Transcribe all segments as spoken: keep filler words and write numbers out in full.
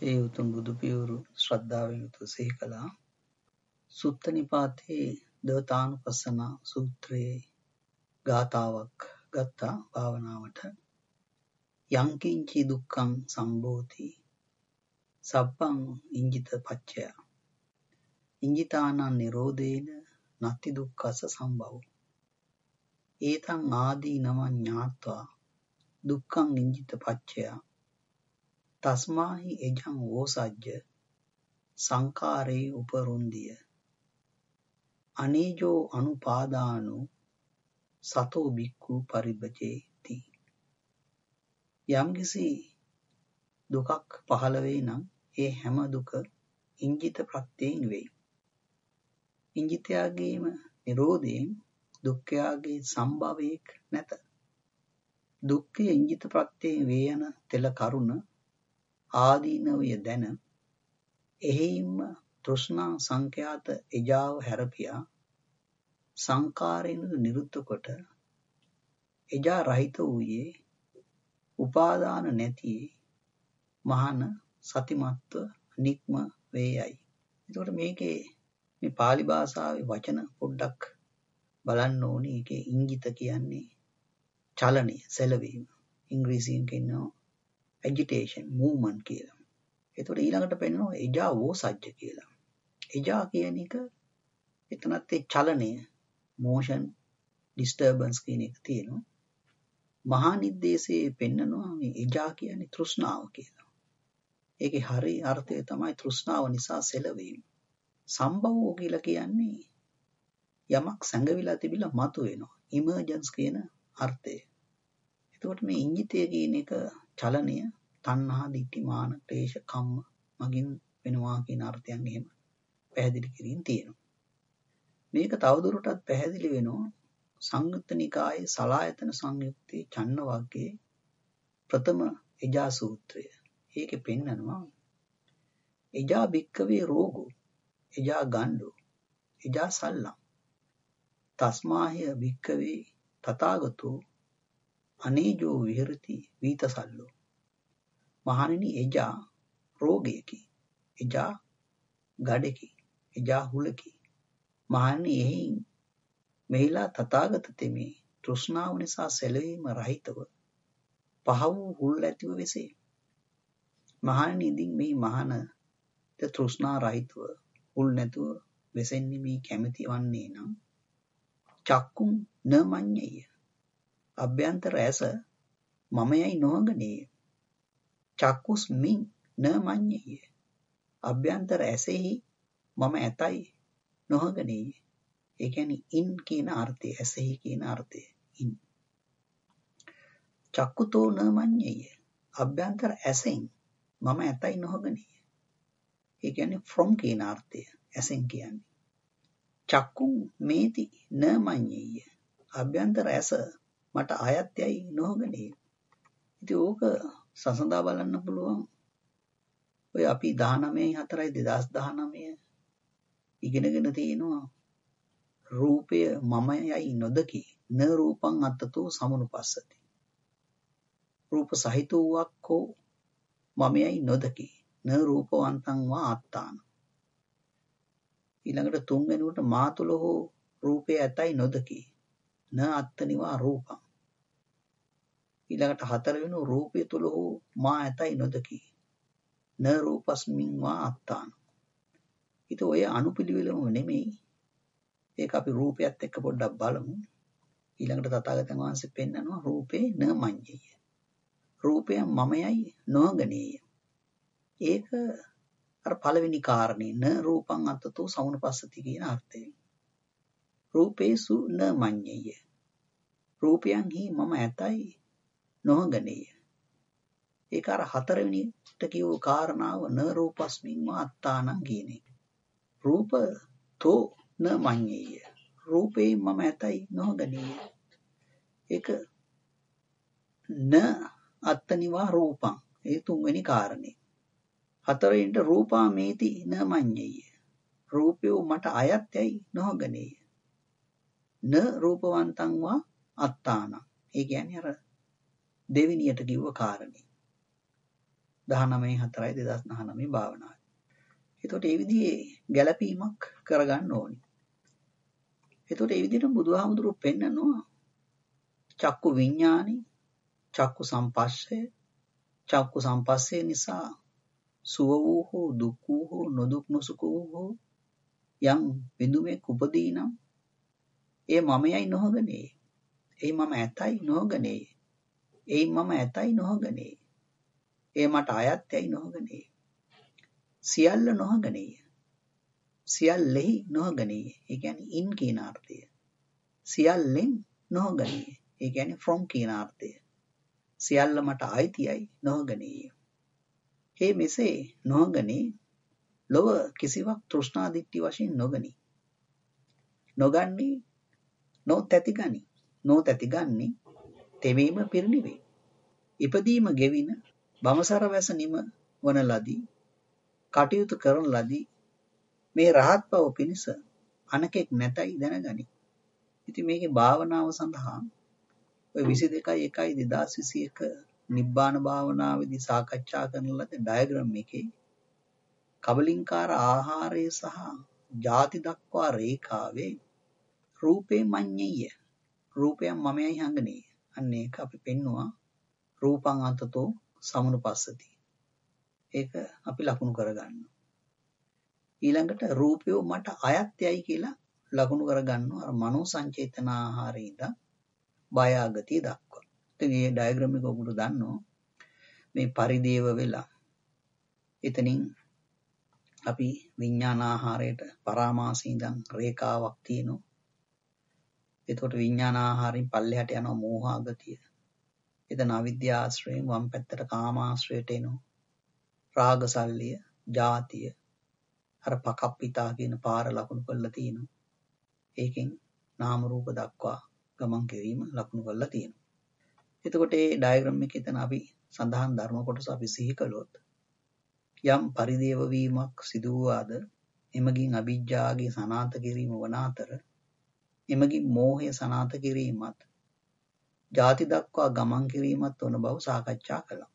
ඒ උතුම් බුදු පියවරු ශ්‍රද්ධාවෙන් යුතුව සිහි කළා. සුත්ත නිපාතේ දවතානුපස්සන සූත්‍රයේ ගාථාවක් ගත්තා භාවනාවට. යංකින්චි දුක්ඛං සම්භෝති සබ්බං ඉංජිත පච්චය ඉංජිතානං නිරෝධේන නත්ති දුක්ඛස්ස සම්භවෝ ඒතං ආදීනවං ඥාත්වා දුක්ඛං ඉංජිත පච්චය තස්මාහි එජං වෝසජ්ජ සංඛාරේ උපරුන්දිය අනේජෝ අනුපාදානෝ සතෝ බික්ඛු පරිබ්බජේති. යම්කිසි දුකක් පහළ වෙයි නම් ඒ හැම දුක ඉංජිත ප්‍රත්‍යයෙන් වෙයි. ඉංජිතයාගේම නිරෝධයෙන් දුක්ඛයාගේ සම්භවයක් නැත. දුක්ඛය ඉංජිත ප්‍රත්‍යයෙන් වේ යන තෙල කරුණ ආදීනවය දැන එහෙයින්ම තෘෂ්ණා සංඛ්‍යාත එජාව හැරපියා සංකාරයෙන් නිරුද්ධ කොට එජා රහිත වූයේ උපාදාන නැති මහාන සතිමත්ව නික්ම වේයයි. එතකොට මේකේ මේ pāli භාෂාවේ වචන පොඩ්ඩක් බලන්න ඕනේ. ඒකේ ඉංගිත කියන්නේ චලනය, සැලවීම. ඉංග්‍රීසියෙන් කියනවා agitation, movement කියලා. එතකොට ඊළඟට පෙන්නනවා එජා වෝසජ්ජ කියලා. එජා කියන එක එතනත් ඒ චලනය, motion, disturbance කියන එක තියෙනවා. මහා නිද්දේශයේ පෙන්නනවා මේ එජා කියන්නේ තෘෂ්ණාව කියලා. ඒකේ හරි අර්ථය තමයි තෘෂ්ණාව නිසා සැලවීම. සම්භවෝ කියලා කියන්නේ යමක් සංගවිලා තිබිලා මතුවෙනවා. emergence කියන අර්ථය. එතකොට මේ ඉංජිතය කියන එක චලනය, තණ්හා, දිට්ඨි, මාන, ක්ලේශ, කම්ම මගින් වෙනවා කියන අර්ථයන් එහෙම පැහැදිලි කිරීම තියෙනවා. මේක තවදුරටත් පැහැදිලි වෙනවා සංයුත්ත නිකායේ සලායතන සංයුත්තේ චන්න වර්ගයේ ප්‍රථම එජා සූත්‍රය. ඒකේ පෙන්නනවා එජා භික්කවේ රෝගෝ එජා ගණ්ඩෝ එජා සල්ලම් තස්මාහය භික්කවේ තථාගතෝ අනේජෝ විහෙරති වීතසල්ලෝ. මහණෙනි, එජා රෝගයකි, එජා ගඩකි, එජා හුලකි. මහණෙනි, එහෙයින් මෙහිලා තථාගත තෙමේ තෘෂ්ණාව නිසා සැලවීම රහිතව පහ වූ හුල් ඇතිව වෙසේ. මහණෙනි, ඉදින් මේ මහණ තෘෂ්ණා රහිතව හුල් නැතුව වෙසෙන්නේ මේ කැමැති වන්නේ නම් චක්කුම් න මඤ්ඤය අභ්‍යන්තර ඇස මමයයි නොහඟනේය. චක්කුස්මින් න මඤ්ඤය අභ්‍යන්තර ඇසෙහි මම ඇතයි නොහඟනේය. ඒ කියන්නේ ඉන් කියන අර්ථය, ඇසෙහි කියන අර්ථය ඉන්. චක්කුතෝ න මඤ්ඤය අභ්‍යන්තර ඇසෙන් මම ඇතයි නොහඟනේය. ඒ කියන්නේ from කියන අර්ථය ඇසෙන් කියන්නේ. චක්කුම් මේති න මඤ්ඤය අභ්‍යන්තර ඇස මට ආයත්‍යයි නොහඟනේය. ඉතින් ඕක සසඳා බලන්න පුළුවන්. ඔය අපි දහනවය හතරයි දෙදාස් දහනවය ඉගෙනගෙන තියෙනවා රූපය මමයයි නොදකි න රූපං අත්තතෝ සමුනුපස්සති. රූප සහිත වූවක් හෝ මමයයි නොදකි න රූපවන්තං වා අත්තාන. ඊළඟට තුන්වෙනුවට මා තුළ හෝ රූපය ඇතයි නොදකි න අත්තනිවා රූපං. ඊළඟට හතරවෙනි රූපය තුළ හෝ මා ඇතයි නොදකි න රූපස්මින් වා අත්තාන. ඉතින් ඔය අනුපිළිවෙලම නෙමෙයි. ඒක අපි රූපයත් එක්ක පොඩ්ඩක් බලමු. ඊළඟට තථාගතයන් වහන්සේ පෙන්නනවා රූපේ න මඤ්ඤය. රූපය මමයයි නොහඟනේය. ඒක අර පළවෙනි කාරණේ න රූපං අත්තතෝ සමුනුපස්සති කියන අර්ථයෙන්. රූපේසු න මඤ්ඤය. රූපයන්හි මම ඇතයි නොහඟනේය. ඒක අර හතරවෙනිට කියව කාරණාව න රූපස්මින් වා අත්තානං කියන එක. රූප තෝ න මඤ්ඤය. රූපේ මම ඇතයි නොහඟනේය. ඒක න අත්තනිවා රූපං. ඒ තුන්වෙනි කාරණේ. හතරවෙනිට රූපා මේති න මඤ්ඤය. රූපය මට අයත්‍යයි නොහඟනේය. න රූපවන්තං වා අත්තානං. ඒ කියන්නේ අර දෙවෙනියට කිව්ව කාරණේ. දහනවය හතරයි දෙදහස් දහනවය භාවනාව. එතකොට ඒ විදිහේ ගැළපීමක් කරගන්න ඕනි. එතකොට ඒ විදිහට බුදුහාමුදුරුවෝ පෙන්නනවා චක්කු විඥානි, චක්කු සම්පස්සය, චක්කු සම්පස්සේ නිසා සුව වූ හෝ දුක් වූ හෝ නොදුක් නොසුඛ වූ හෝ යම් බිඳුමෙක් උපදී නම් ඒ මමයයි නොහගනේ. ඒ මම ඇතයි නොහගනේ. ඒ මම ඇතයි නොහගනේ. ඒ මට අයත්යයි නොහගනේ. සියල්ල නොහගනේ. සියල්ලෙහි නොහගනේ. ඒ කියන්නේ ඉන් කියන අර්ථය. සියල්ලෙන් නොහගනේ. ඒ කියන්නේ from කියන අර්ථය. සියල්ල මට අයිතියයි නොහගනේ. ඒ මෙසේ නොහගනේ ලොව කිසිවක් තෘෂ්ණා දිට්ඨි වශයෙන් නොගනී. නොගන්නේ නොතැතිගනි. නොතැතිගන්නේ තෙවීම පිරිනිවේ. ඉපදීම ගෙවින බමසර වැස නිම වන ලදී. කටයුතු කරන ලදී. මේ රහත් බව පිණිස අනකෙක් නැතයි දැනගනි. ඉතින් මේකේ භාවනාව සඳහා ඔය විසි දෙකයි එකයි දෙදහස් විසි එක නිබ්බාන භාවනාවේදී සාකච්ඡා කරන ලද ඩයග්‍රෑම් එකේ කබලින්කාර ආහාරය සහ ಜಾති දක්වා රේඛාවේ රූපේ මඤ්ඤය රූපයන් මමයි හංගනේ. අන්න ඒක අපි පෙන්නවා රූපං අතතෝ සමනුපස්සති. ඒක අපි ලකුණු කරගන්නවා. ඊළඟට රූපය මට අයත්යයි කියලා ලකුණු කරගන්නවා අර මනෝ සංචේතන ආහාරයේ ඉඳන් බය ආගතිය දක්වා. ඉතින් මේ ඩයග්‍රෑම් එක ඔයගොල්ලෝ දන්නවා. මේ පරිදේව වෙලා එතනින් අපි විඥාන ආහාරයට පරාමාසී ඉඳන් රේඛාවක් තියෙනවා. එතකොට විඥාන ආහාරයෙන් පල්ලෙහාට යනවා මෝහ ආගතිය. එතන අවිද්‍යාශ්‍රයෙන් වම් පැත්තට කාමාශ්‍රයට එනවා. රාගසල්ලිය, ජාතිය, අර පකප්පිතා කියන පාර ලකුණු කරලා තියෙනවා. ඒකෙන් නාම රූප දක්වා ගමන් කිරීම ලකුණු කරලා තියෙනවා. එතකොට මේ ඩයග්‍රෑම් එකේ එතන අපි සඳහන් ධර්ම කොටස අපි සිහි කළොත් යම් පරිදේව වීමක් සිදු වූාද එමගින් අවිජ්ජාගේ සනාත කිරීම වන අතර එමගින් මෝහය සනාත කිරීමත් ಜಾති දක්වා ගමන් කිරීමත් වන බව සාකච්ඡා කළා.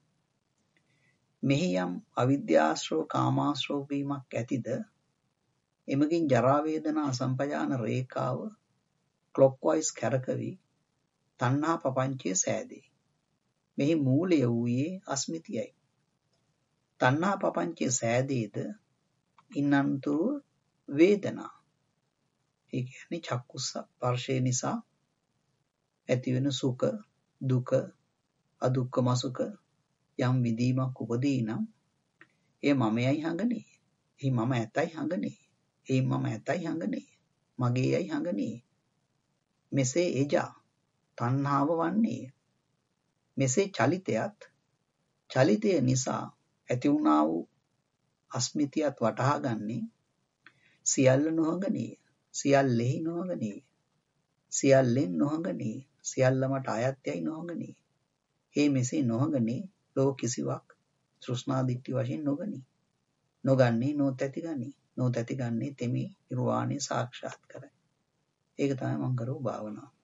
මෙහි යම් අවිද්‍යාශ්‍රව කාමාශ්‍රව වීමක් ඇතිද එමගින් ජරා වේදනා සම්පජාන රේඛාව ක්ලොක්වයිස් කැරකවි තණ්හා පපංචය සෑදේ. මෙහි මූලය වූයේ අස්මිතියයි. තණ්හා පපංචය සෑදේද ඉන්නන්තුරු වේදනා. ඒ කියන්නේ චක්කු ස්පර්ශය නිසා ඇතිවෙන සුඛ දුක අදුක්ඛම සුඛ යම් විදීමක් උපදී නම් ඒ මමයයි හඟනේ. ඒ මම ඇතයි හඟනේ. ඒ මම ඇතයි හඟනේ. මගේයයි හඟනේ. මෙසේ එජා තණ්හාව වන්නේ. මෙසේ චලිතයත් චලිතය නිසා ඇති වුණා වූ අස්මිතියත් වටහා ගන්නේ සියල්ල නොහඟනේ. සියල්ලෙහි නොහඟනේ. සියල්ලෙන් නොහඟනේ. සියල්ල මට අයත්යයි නොහඟනේ. ඒ මෙසේ නොහඟනේ ලෝ කිසිවක් තෘෂ්ණා දිට්ඨි වශයෙන් නොගනී. නොගන්නේ නොතැතිගනී. නොතැතිගන්නේ තෙමි නිර්වාණය සාක්ෂාත් කරයි. ඒක තමයි මම කරපු භාවනාව.